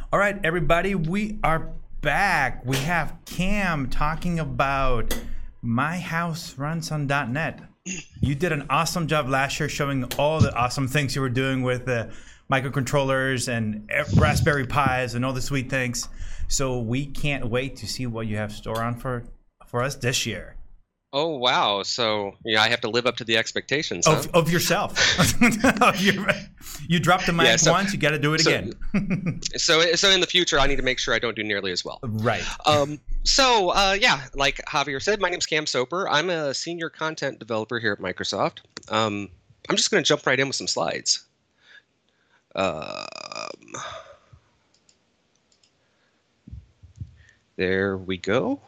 All right, everybody, we are back. We have Cam talking about My House Runs on .NET. You did an awesome job last year showing all the awesome things you were doing with the microcontrollers and Raspberry Pis and all the sweet things. So we can't wait to see what you have store on for us this year. Oh, wow. So, I have to live up to the expectations, huh? Of yourself. You dropped the mic once, you got to do it again. So in the future, I need to make sure I don't do nearly as well. Right. Like Javier said, my name's Cam Soper. I'm a senior content developer here at Microsoft. I'm just going to jump right in with some slides. There we go.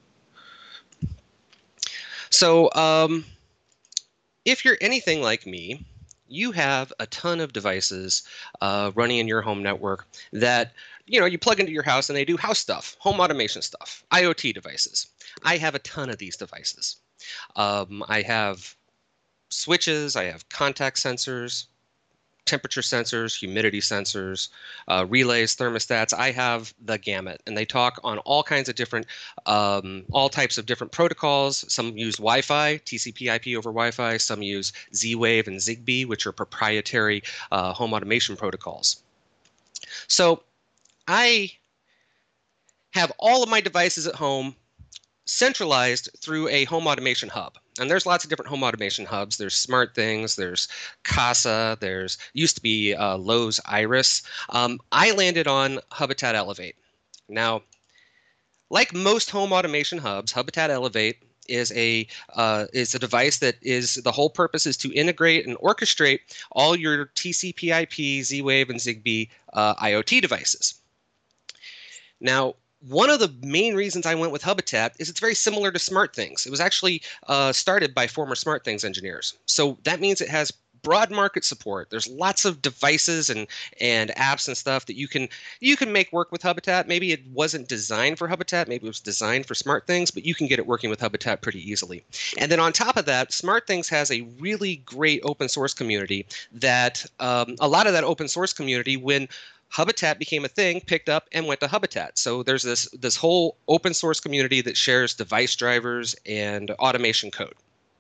So if you're anything like me, you have a ton of devices running in your home network that, you plug into your house and they do house stuff, home automation stuff, IoT devices. I have a ton of these devices. I have switches, I have contact sensors, temperature sensors, humidity sensors, relays, thermostats. I have the gamut, and they talk on all kinds of different, all types of different protocols. Some use Wi-Fi, TCP/IP over Wi-Fi. Some use Z-Wave and Zigbee, which are proprietary home automation protocols. So I have all of my devices at home centralized through a home automation hub. And there's lots of different home automation hubs. There's SmartThings, there's Casa, there's used to be Lowe's Iris. I landed on Hubitat Elevate. Now, like most home automation hubs, Hubitat Elevate is a device that is, the whole purpose is to integrate and orchestrate all your TCP/IP, Z-Wave, and Zigbee IoT devices. Now, one of the main reasons I went with Hubitat is it's very similar to SmartThings. It was actually started by former SmartThings engineers. So that means it has broad market support. There's lots of devices and apps and stuff that you can make work with Hubitat. Maybe it wasn't designed for Hubitat. Maybe it was designed for SmartThings, but you can get it working with Hubitat pretty easily. And then on top of that, SmartThings has a really great open source community that a lot of that open source community, when Hubitat became a thing, picked up and went to Hubitat. So there's this whole open source community that shares device drivers and automation code.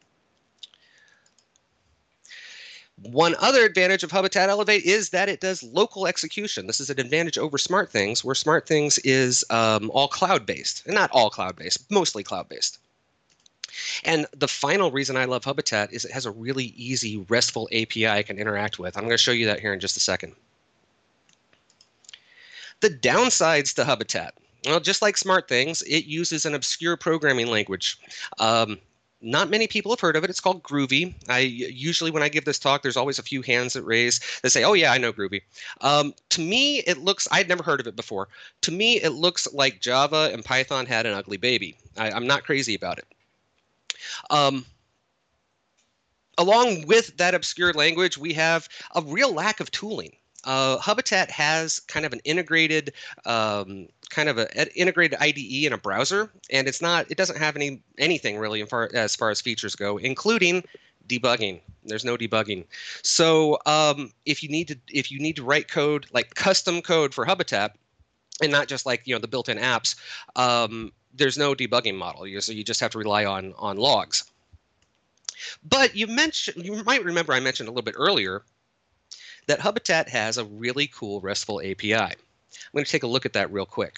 One other advantage of Hubitat Elevate is that it does local execution. This is an advantage over SmartThings, where SmartThings is all cloud-based. And not all cloud-based, mostly cloud-based. And the final reason I love Hubitat is it has a really easy RESTful API I can interact with. I'm going to show you that here in just a second. The downsides to Hubitat. Well, just like SmartThings, it uses an obscure programming language. Not many people have heard of it. It's called Groovy. Usually when I give this talk, there's always a few hands that raise that say, oh yeah, I know Groovy. To me, it looks, I'd never heard of it before. To me, it looks like Java and Python had an ugly baby. I'm not crazy about it. Along with that obscure language, we have a real lack of tooling. Hubitat has kind of an integrated integrated IDE in a browser, and it doesn't have anything really as far as features go, including debugging. There's no debugging. So if you need to write code, like custom code for Hubitat, and not just like the built-in apps, there's no debugging model. So you just have to rely on logs. But you might remember I mentioned a little bit earlier that Hubitat has a really cool RESTful API. I'm going to take a look at that real quick.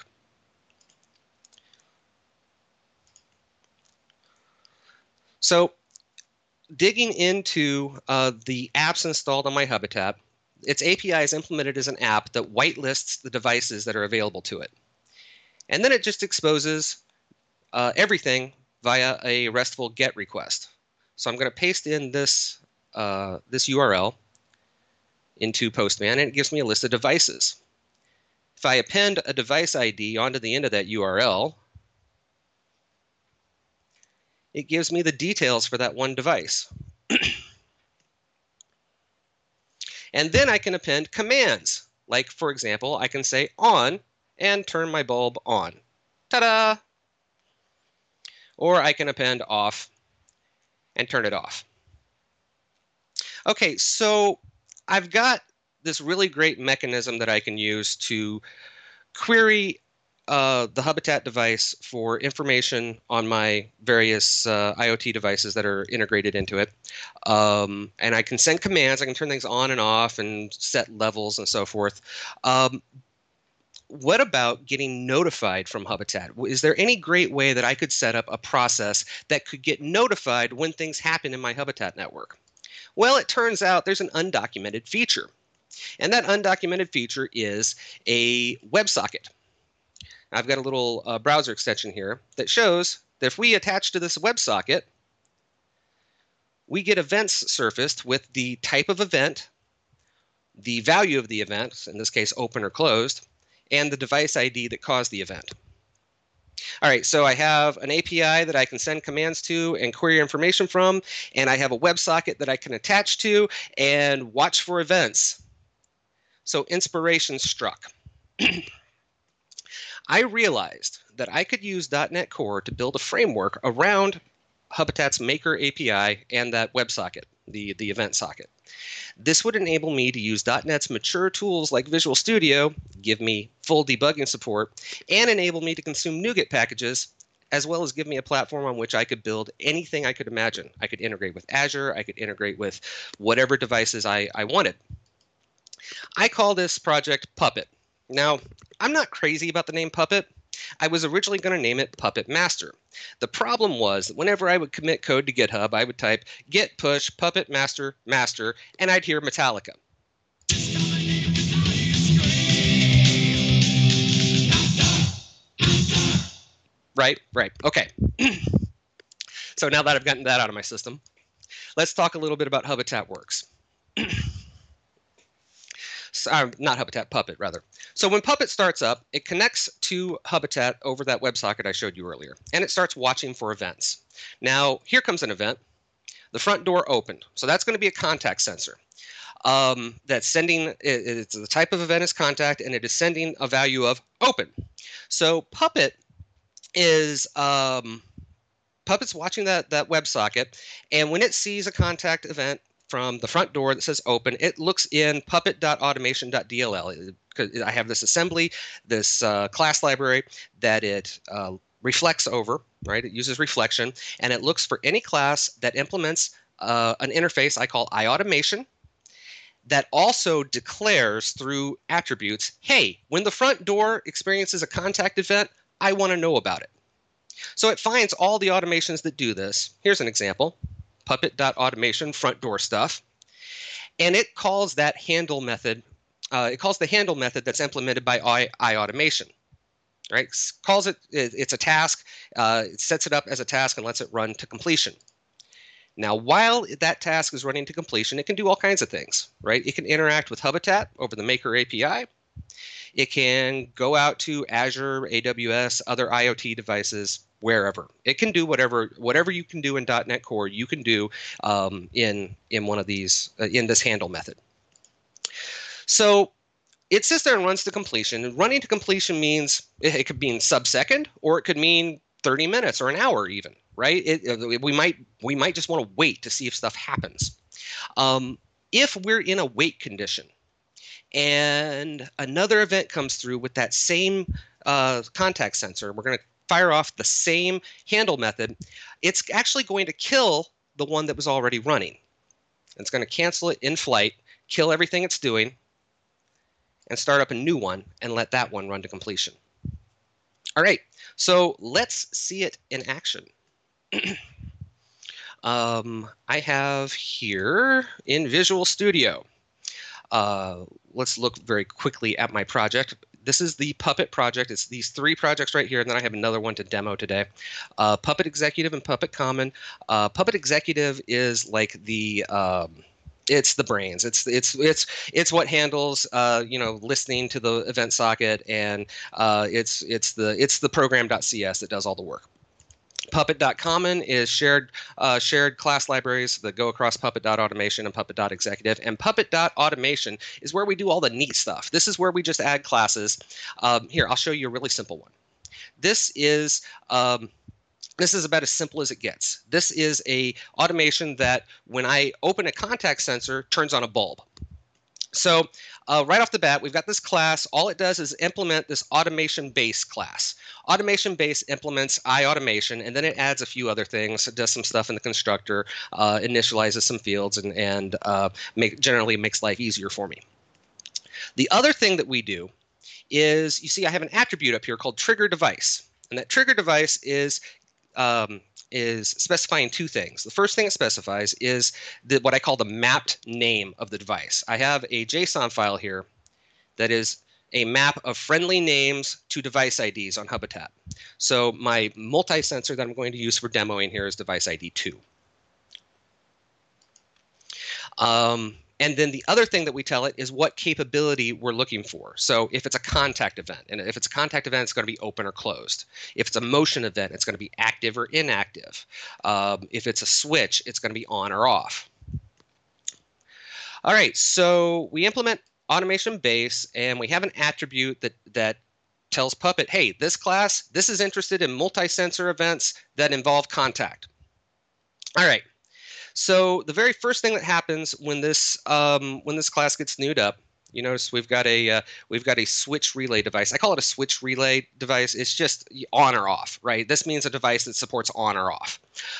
So digging into the apps installed on my Hubitat, its API is implemented as an app that whitelists the devices that are available to it. And then it just exposes everything via a RESTful GET request. So I'm going to paste in this URL into Postman, and it gives me a list of devices. If I append a device ID onto the end of that URL, it gives me the details for that one device. And then I can append commands. Like, for example, I can say on and turn my bulb on. Ta-da! Or I can append off and turn it off. Okay, so I've got this really great mechanism that I can use to query the Habitat device for information on my various IoT devices that are integrated into it. And I can send commands. I can turn things on and off and set levels and so forth. What about getting notified from Habitat? Is there any great way that I could set up a process that could get notified when things happen in my Habitat network? Well, it turns out there's an undocumented feature. And that undocumented feature is a WebSocket. I've got a little browser extension here that shows that if we attach to this WebSocket, we get events surfaced with the type of event, the value of the event, in this case open or closed, and the device ID that caused the event. All right, so I have an API that I can send commands to and query information from, and I have a WebSocket that I can attach to and watch for events. So inspiration struck. I realized that I could use .NET Core to build a framework around Habitat's Maker API and that WebSocket, the event socket. This would enable me to use .NET's mature tools like Visual Studio, give me full debugging support, and enable me to consume NuGet packages, as well as give me a platform on which I could build anything I could imagine. I could integrate with Azure. I could integrate with whatever devices I wanted. I call this project Puppet. Now, I'm not crazy about the name Puppet. I was originally going to name it Puppet Master. The problem was that whenever I would commit code to GitHub, I would type git push puppet master master, and I'd hear Metallica. Right. Okay. So now that I've gotten that out of my system, let's talk a little bit about Habitat Works. Not Habitat, Puppet, rather. So when Puppet starts up, it connects to Habitat over that WebSocket I showed you earlier, and it starts watching for events. Now, here comes an event. The front door opened. So that's going to be a contact sensor. That's sending, it's the type of event is contact, and it is sending a value of open. So Puppet is, Puppet's watching that WebSocket, and when it sees a contact event from the front door that says open, it looks in puppet.automation.dll. I have this assembly, this class library that it reflects over, right? It uses reflection, and it looks for any class that implements an interface I call iAutomation that also declares through attributes, hey, when the front door experiences a contact event, I want to know about it. So it finds all the automations that do this. Here's an example. Puppet.automation front door stuff, and it calls that handle method. It calls the handle method that's implemented by iAutomation. Right? Calls it. It's a task. It sets it up as a task and lets it run to completion. Now, while that task is running to completion, it can do all kinds of things. Right? It can interact with Habitat over the Maker API. It can go out to Azure, AWS, other IoT devices, wherever. It can do whatever you can do in .NET Core, you can do in one of these in this handle method. So it sits there and runs to completion. And running to completion means it could mean sub-second, or it could mean 30 minutes or an hour even. Right? We might just want to wait to see if stuff happens. If we're in a wait condition, and another event comes through with that same contact sensor, we're going to fire off the same handle method. It's actually going to kill the one that was already running. It's going to cancel it in flight, kill everything it's doing, and start up a new one and let that one run to completion. All right, so let's see it in action. I have here in Visual Studio. Let's look very quickly at my project. This is the Puppet project. It's these three projects right here, and then I have another one to demo today. Puppet Executive and Puppet Common. Puppet Executive is like the it's the brains. It's what handles listening to the event socket, and it's the program.cs that does all the work. Puppet.common is shared class libraries that go across Puppet.automation and Puppet.executive. And Puppet.automation is where we do all the neat stuff. This is where we just add classes. Here, I'll show you a really simple one. This is about as simple as it gets. This is a automation that when I open a contact sensor, turns on a bulb. So right off the bat, we've got this class. All it does is implement this automation base class. Automation base implements iAutomation, and then it adds a few other things. It does some stuff in the constructor, initializes some fields, and generally makes life easier for me. The other thing that we do is, you see I have an attribute up here called trigger device. And that trigger device is specifying two things. The first thing it specifies is what I call the mapped name of the device. I have a JSON file here that is a map of friendly names to device IDs on Hubitat. So my multi-sensor that I'm going to use for demoing here is device ID 2. And then the other thing that we tell it is what capability we're looking for. So if it's a contact event, and if it's a contact event, it's going to be open or closed. If it's a motion event, it's going to be active or inactive. If it's a switch, it's going to be on or off. All right, so we implement automation base, and we have an attribute that tells Puppet, hey, this class, this is interested in multi-sensor events that involve contact. All right. So the very first thing that happens when this class gets newed up, you notice we've got a switch relay device. I call it a switch relay device. It's just on or off, right? This means a device that supports on or off.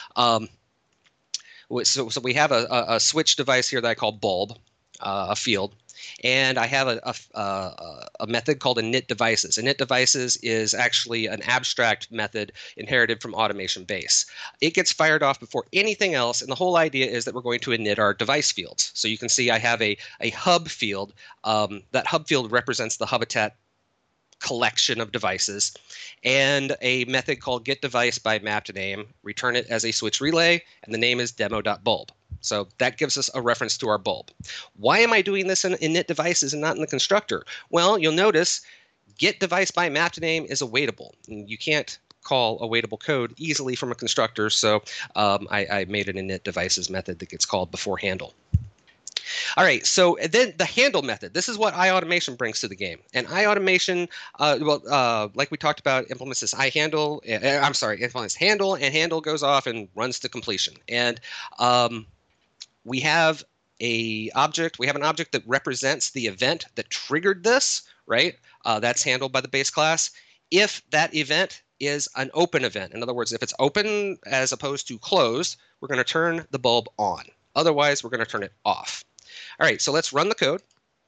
So we have a switch device here that I call bulb, a field. And I have a method called init devices. Init devices is actually an abstract method inherited from automation base. It gets fired off before anything else, and the whole idea is that we're going to init our device fields. So you can see I have a hub field. That hub field represents the Hubitat collection of devices, and a method called getDevice by mapped name. Return it as a switch relay, and the name is demo.bulb. So that gives us a reference to our bulb. Why am I doing this in init devices and not in the constructor? Well, you'll notice getDevice by mapped name is awaitable. You can't call awaitable code easily from a constructor, so I made an init devices method that gets called before handle. All right, so then the handle method. This is what iAutomation brings to the game. And iAutomation, like we talked about, implements this implements handle, and handle goes off and runs to completion. And we have an object that represents the event that triggered this, right? That's handled by the base class. If that event is an open event, in other words, if it's open as opposed to closed, we're going to turn the bulb on. Otherwise, we're going to turn it off. All right, so let's run the code.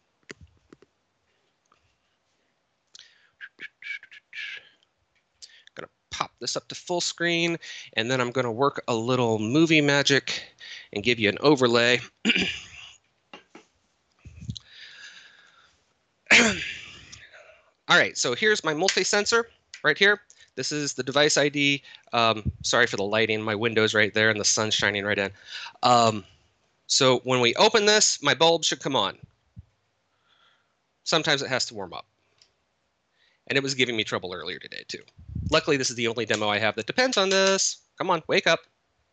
I'm going to pop this up to full screen, and then I'm going to work a little movie magic and give you an overlay. All right, so here's my multi-sensor right here. This is the device ID. Sorry for the lighting. My window's right there, and the sun's shining right in. So when we open this, my bulb should come on. Sometimes it has to warm up. And it was giving me trouble earlier today, too. Luckily, this is the only demo I have that depends on this. Come on, wake up.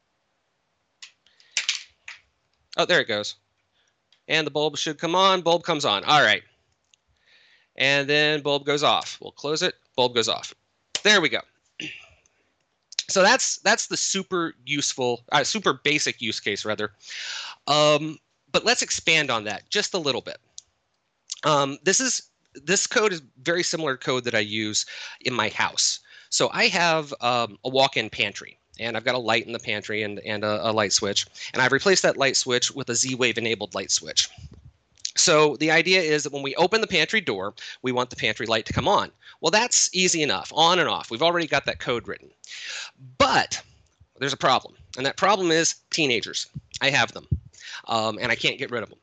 Oh, there it goes. And the bulb should come on. Bulb comes on. All right. And then bulb goes off. We'll close it. Bulb goes off. There we go. So that's the super useful, super basic use case, rather. But let's expand on that just a little bit. This code is very similar to code that I use in my house. So I have a walk-in pantry, and I've got a light in the pantry and a light switch, and I've replaced that light switch with a Z-Wave enabled light switch. So the idea is that when we open the pantry door, we want the pantry light to come on. Well, that's easy enough, on and off. We've already got that code written. But there's a problem, and that problem is teenagers. I have them, and I can't get rid of them.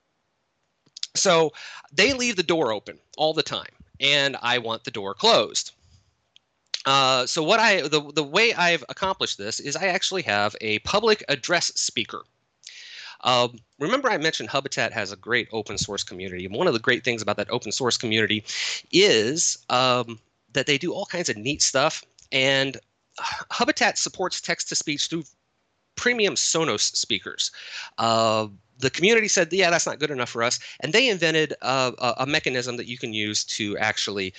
So they leave the door open all the time, and I want the door closed. So the way I've accomplished this is I actually have a public address speaker. Remember I mentioned Hubitat has a great open source community. And one of the great things about that open source community is that they do all kinds of neat stuff. And Hubitat supports text-to-speech through premium Sonos speakers. The community said, yeah, that's not good enough for us. And they invented a mechanism that you can use to actually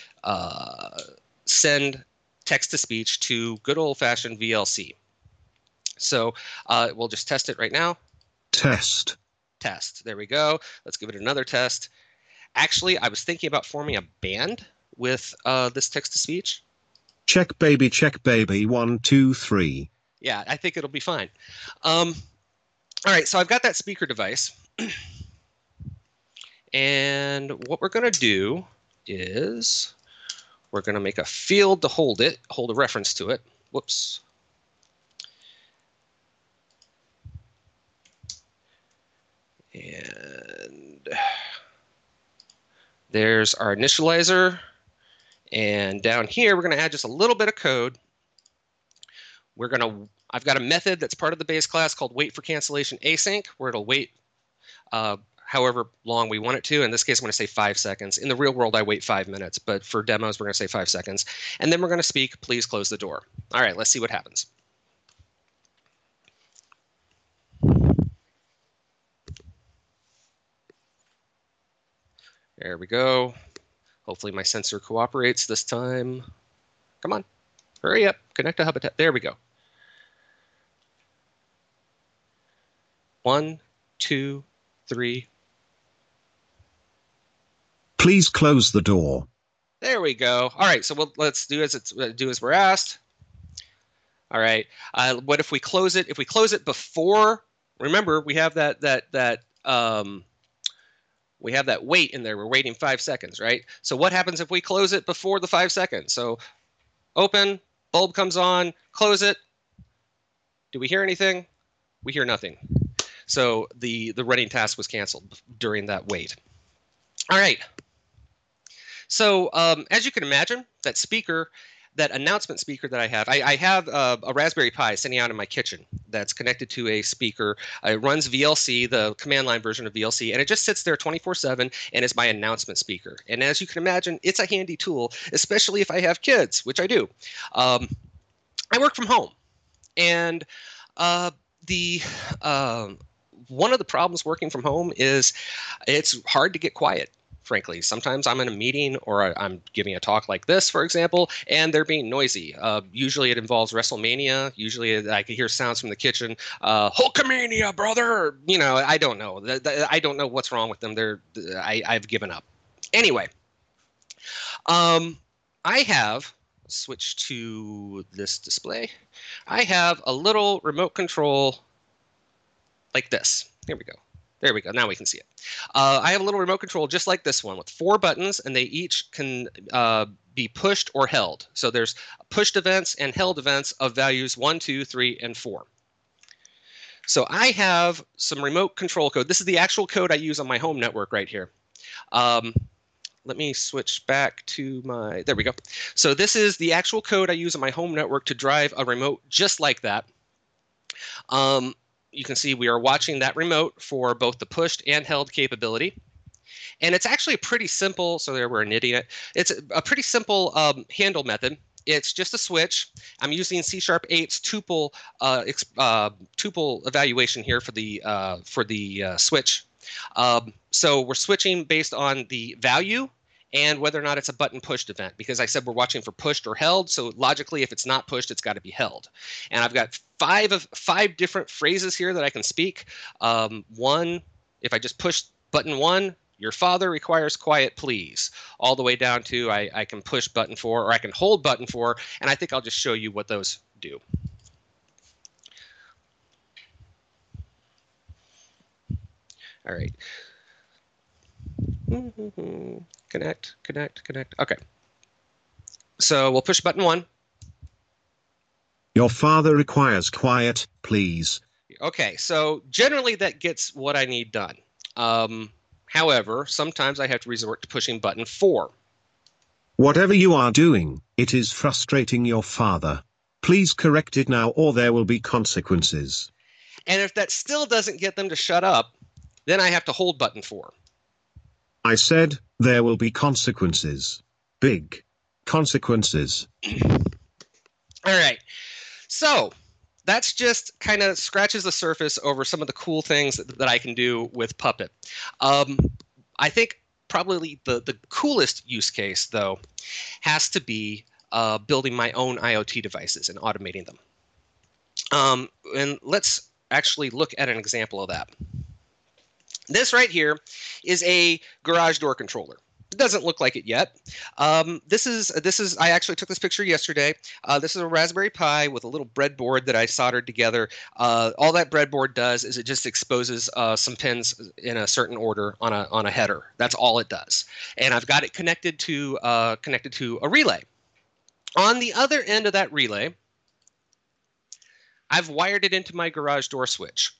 send text-to-speech to good old-fashioned VLC. So we'll just test it right now. Test. test. There we go. Let's give it another test. Actually, I was thinking about forming a band with this text-to-speech. Check baby 1 2 3. Yeah, I think it'll be fine. All right, so I've got that speaker device. And what we're going to do is we're going to make a field to hold a reference to it. Whoops. And there's our initializer. And down here, we're going to add just a little bit of code. I've got a method that's part of the base class called wait for cancellation async, where it'll wait however long we want it to. In this case, I'm going to say 5 seconds. In the real world, I wait 5 minutes, but for demos, we're going to say 5 seconds. And then we're going to speak, please close the door. All right, let's see what happens. There we go. Hopefully my sensor cooperates this time. Come on, hurry up, connect to Habitat. There we go. 1, 2, 3. Please close the door. There we go. All right, so let's do as we're asked. All right. What if we close it? If we close it before, remember we have that wait in there. We're waiting 5 seconds, right? So what happens if we close it before the 5 seconds? So open, bulb comes on, close it. Do we hear anything? We hear nothing. So the running task was canceled during that wait. All right. So as you can imagine, that announcement speaker that I have a Raspberry Pi sitting out in my kitchen that's connected to a speaker. It runs VLC, the command line version of VLC, and it just sits there 24/7 and is my announcement speaker. And as you can imagine, it's a handy tool, especially if I have kids, which I do. I work from home, and one of the problems working from home is it's hard to get quiet. Frankly, sometimes I'm in a meeting or I'm giving a talk like this, for example, and they're being noisy. Usually it involves WrestleMania. Usually I can hear sounds from the kitchen. Hulkamania, brother! You know, I don't know. I don't know what's wrong with them. I've given up. Anyway, I have switched to this display. I have a little remote control like this. Here we go. There we go. Now we can see it. I have a little remote control just like this one with 4 buttons, and they each can be pushed or held. So there's pushed events and held events of values 1, 2, 3, and 4. So I have some remote control code. This is the actual code I use on my home network right here. Let me switch back to my, there we go. So this is the actual code I use on my home network to drive a remote just like that. You can see we are watching that remote for both the pushed and held capability. And it's actually a pretty simple, so there we're knitting it. It's a pretty simple handle method. It's just a switch. I'm using C#8's tuple evaluation here for the switch. So we're switching based on the value and whether or not it's a button pushed event, because I said we're watching for pushed or held. So logically, if it's not pushed, it's got to be held. And I've got 5 different phrases here that I can speak. One, if I just push button 1, your father requires quiet, please. All the way down to I can push button 4 or I can hold button 4. And I think I'll just show you what those do. All right. Connect. Okay. So we'll push button 1. Your father requires quiet, please. Okay, so generally that gets what I need done. However, sometimes I have to resort to pushing button 4. Whatever you are doing, it is frustrating your father. Please correct it now or there will be consequences. And if that still doesn't get them to shut up, then I have to hold button 4. I said, there will be consequences. Big consequences. All right. So that's just kind of scratches the surface over some of the cool things that I can do with Puppet. I think probably the coolest use case, though, has to be building my own IoT devices and automating them. And let's actually look at an example of that. This right here is a garage door controller. It doesn't look like it yet. This is. I actually took this picture yesterday. This is a Raspberry Pi with a little breadboard that I soldered together. All that breadboard does is it just exposes some pins in a certain order on a header. That's all it does. And I've got it connected to a relay. On the other end of that relay, I've wired it into my garage door switch.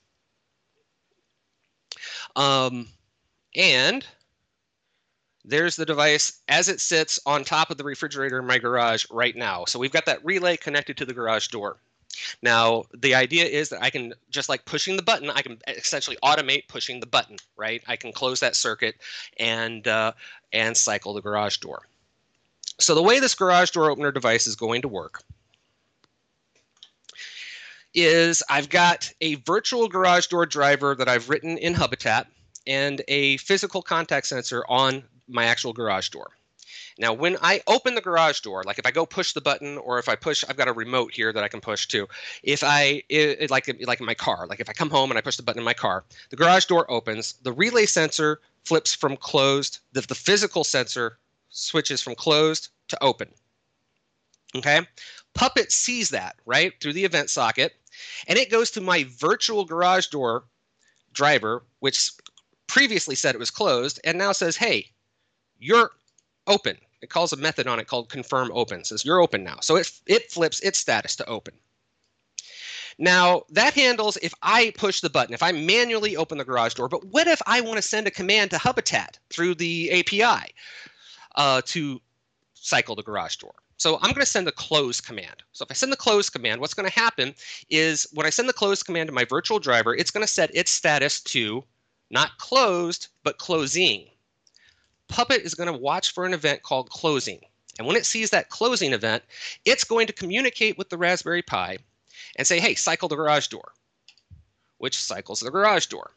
And there's the device as it sits on top of the refrigerator in my garage right now. So we've got that relay connected to the garage door. Now, the idea is that I can, just like pushing the button, I can essentially automate pushing the button, right? I can close that circuit and cycle the garage door. So the way this garage door opener device is going to work is I've got a virtual garage door driver that I've written in Hubitat and a physical contact sensor on my actual garage door. Now, when I open the garage door, like if I go push the button, or if I push, I've got a remote here that I can push too. If like in my car, like if I come home and I push the button in my car, the garage door opens, the relay sensor flips from closed, the physical sensor switches from closed to open. Okay? Puppet sees that, right, through the event socket, and it goes to my virtual garage door driver, which previously said it was closed, and now says, hey, you're open. It calls a method on it called confirm open. It says you're open now. So it flips its status to open. Now, that handles if I push the button, if I manually open the garage door. But what if I want to send a command to Hubitat through the API to cycle the garage door? So I'm going to send a close command. So if I send the close command, what's going to happen is when I send the close command to my virtual driver, it's going to set its status to not closed, but closing. Puppet is going to watch for an event called closing. And when it sees that closing event, it's going to communicate with the Raspberry Pi and say, hey, cycle the garage door, which cycles the garage door.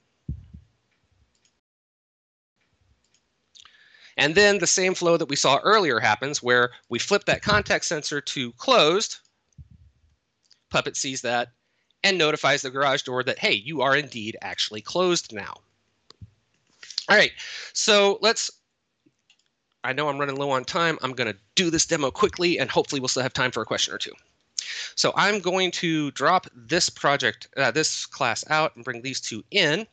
And then the same flow that we saw earlier happens where we flip that contact sensor to closed. Puppet sees that and notifies the garage door that, hey, you are indeed actually closed now. All right, so I know I'm running low on time. I'm going to do this demo quickly, and hopefully we'll still have time for a question or two. So I'm going to drop this project, this class out and bring these two in.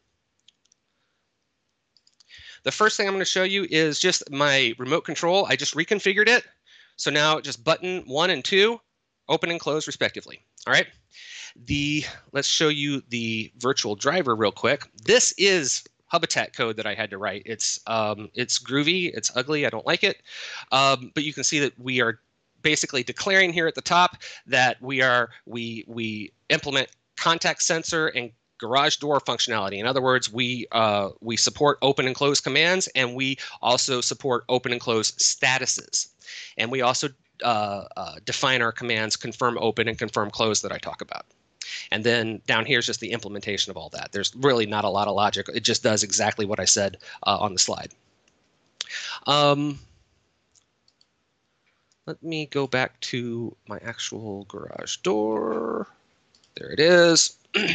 The first thing I'm going to show you is just my remote control. I just reconfigured it. So now just button 1 and 2, open and close respectively. All right. Let's show you the virtual driver real quick. This is Hubitat code that I had to write. It's groovy, it's ugly, I don't like it. But you can see that we are basically declaring here at the top that we implement contact sensor and garage door functionality. In other words, we support open and close commands, and we also support open and close statuses. And we also define our commands confirm open and confirm close that I talk about. And then down here is just the implementation of all that. There's really not a lot of logic. It just does exactly what I said on the slide. Let me go back to my actual garage door. There it is.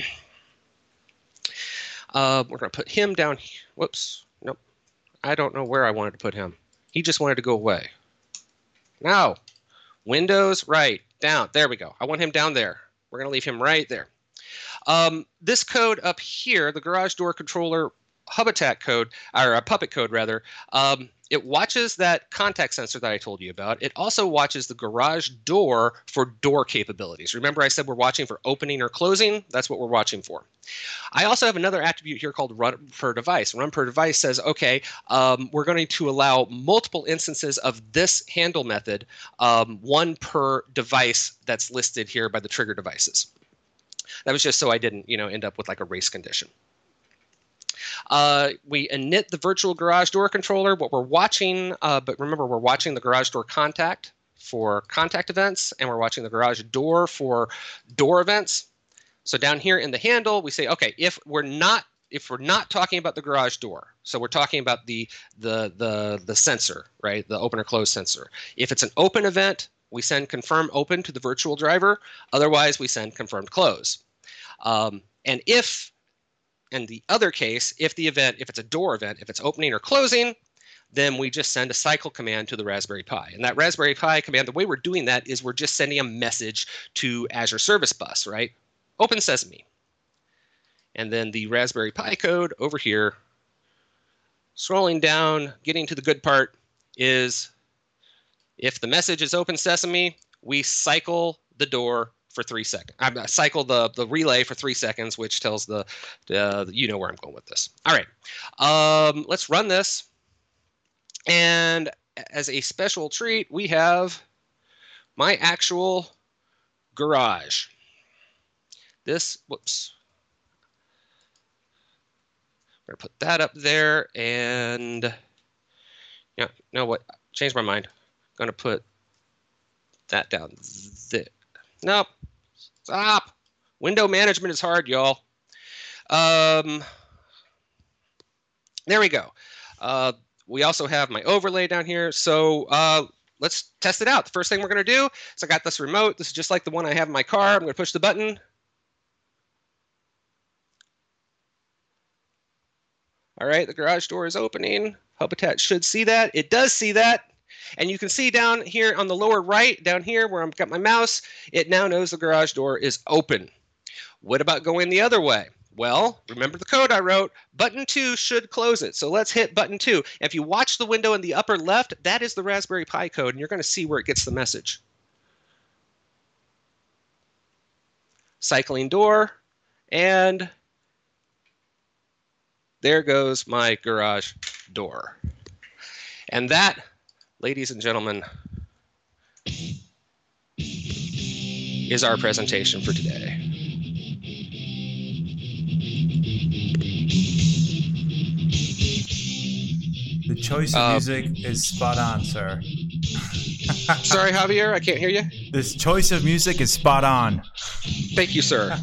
We're going to put him down. Whoops. Nope. I don't know where I wanted to put him. He just wanted to go away. Now, Windows, right, down. There we go. I want him down there. We're going to leave him right there. This code up here, the garage door controller Hubitat code, or Puppet code rather, it watches that contact sensor that I told you about. It also watches the garage door for door capabilities. Remember I said we're watching for opening or closing? That's what we're watching for. I also have another attribute here called run per device. Run per device says, okay, we're going to allow multiple instances of this handle method, one per device that's listed here by the trigger devices. That was just so I didn't, end up with like a race condition. We init the virtual garage door controller. What we're watching, but remember we're watching the garage door contact for contact events, and we're watching the garage door for door events. So down here in the handle, we say, okay, if we're not talking about the garage door, so we're talking about the sensor, right, the open or close sensor. If it's an open event, we send confirm open to the virtual driver. Otherwise, we send confirmed close. And if And the other case, if it's a door event, if it's opening or closing, then we just send a cycle command to the Raspberry Pi. And that Raspberry Pi command, the way we're doing that is we're just sending a message to Azure Service Bus, right? Open Sesame. And then the Raspberry Pi code over here, scrolling down, getting to the good part, is if the message is Open Sesame, we cycle the door for 3 seconds. Cycle the relay for 3 seconds, which tells the you know where I'm going with this. All right, let's run this. And as a special treat, we have my actual garage. Whoops. I'm going to put that up there, and yeah, no, what? Changed my mind. I'm going to put that down there. Nope. Stop. Window management is hard, y'all. There we go. We also have my overlay down here. So let's test it out. The first thing we're going to do is I got this remote. This is just like the one I have in my car. I'm going to push the button. All right, the garage door is opening. Hubitat should see that. It does see that. And you can see down here on the lower right, down here where I've got my mouse, it now knows the garage door is open. What about going the other way? Well, remember the code I wrote. Button 2 should close it. So let's hit button 2. If you watch the window in the upper left, that is the Raspberry Pi code, and you're going to see where it gets the message. Cycling door, and there goes my garage door. And that, ladies and gentlemen, is our presentation for today. The choice of music is spot on, sir. Sorry, Javier, I can't hear you. This choice of music is spot on. Thank you, sir.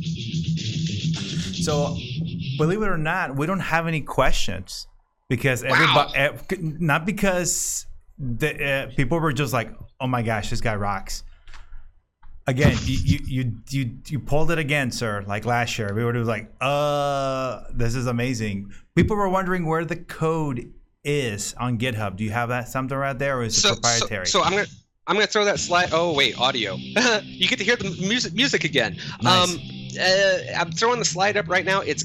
So, believe it or not, we don't have any questions because everybody, not because people were just like, "Oh my gosh, this guy rocks." Again, you pulled it again, sir. Like last year, we were like, this is amazing." People were wondering where the code is on GitHub. Do you have that something right there, or is it proprietary? So I'm gonna throw that slide. Oh wait, audio. You get to hear the music again. Nice. I'm throwing the slide up right now. It's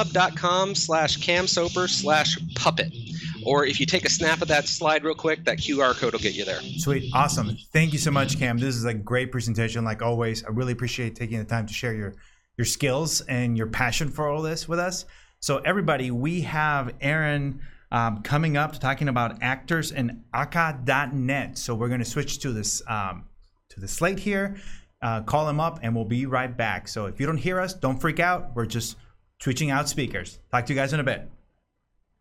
github.com/camsoper/puppet. Or if you take a snap of that slide real quick, that QR code will get you there. Sweet. Awesome. Thank you so much, Cam. This is a great presentation, like always. I really appreciate taking the time to share your skills and your passion for all this with us. So everybody, we have Aaron coming up talking about actors and Akka.net. So we're going to switch to this to the slate here. Call him up and we'll be right back. So if you don't hear us, don't freak out. We're just switching out speakers. Talk to you guys in a bit.